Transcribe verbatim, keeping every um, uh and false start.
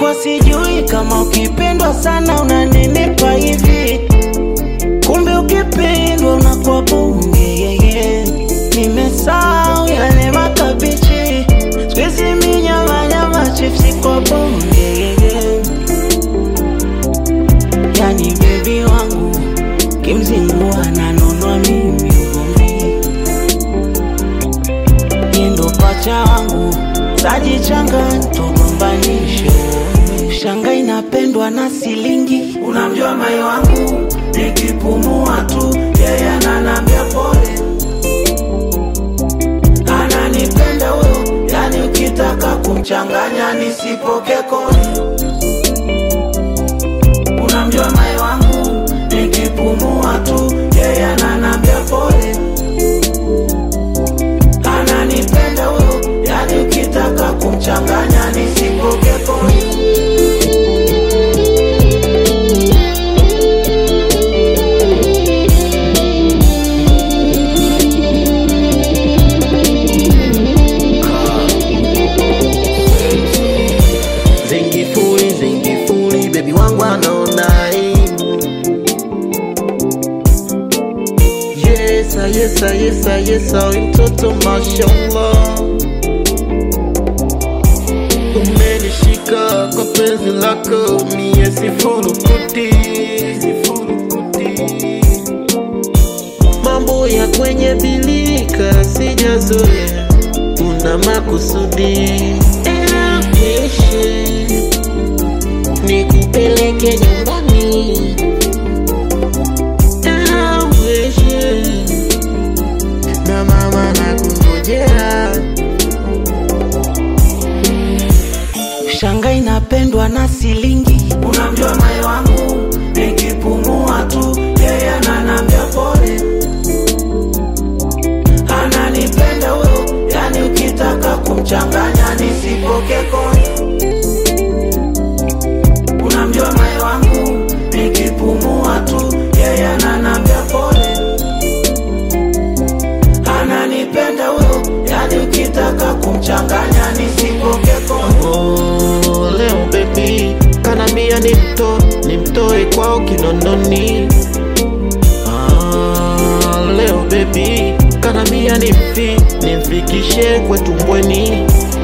Nilikuwa sijui kama ukipendwa sana unanenepa hivi, kumbe ukipendwa unakuwa bunge, yeah, yeah. Nimesahau yale makabichi, squeeze mi nyama nyama chipsi kwa bunge, yeah, yeah. Yani baby wangu kimzingua na nonwa mimi ugomvi, yendo pacha wangu sajichanga tugombanishe. Shanga inapendwa na silingi, unamjua mai wangu nikipumua tu yeye ananiambia pole. Ananipenda huyo, yani ukitaka kumchanganya nisipoke kodi. Unamjua mai wangu nikipumua tu yeye ananiambia pole. Ananipenda huyo, yani ukitaka kumchanganya nisipoke kodi. Baby wangu anaona aibu. Yesa, yesa, yesa, yesa, mtoto mashallah. Umenishika kwa penzi lako, mie sifurukuti, sifurukuti. Mambo ya kwenye bilika sijazoea, una makusudi. Nikupeleke nyumbani, aweshe na mama nakungojea. Shanga inapendwa na silingi, unamjua mai wangu nikipumua tu yeye ananiambia pole. Ananipenda huyo, yani ukitaka kumchanganya nisipoke kodi. Unamjua mai wangu nikipumua tu yeye ananiambia pole. Ananipenda huyo, yani ukitaka kumchanganya nisipoke kodi. Oh, leo baby kanambia nimto, nimtoe kwao Kinondoni. Ah, leo baby kanambia nimfi, nimfikishe kwetu Mbweni.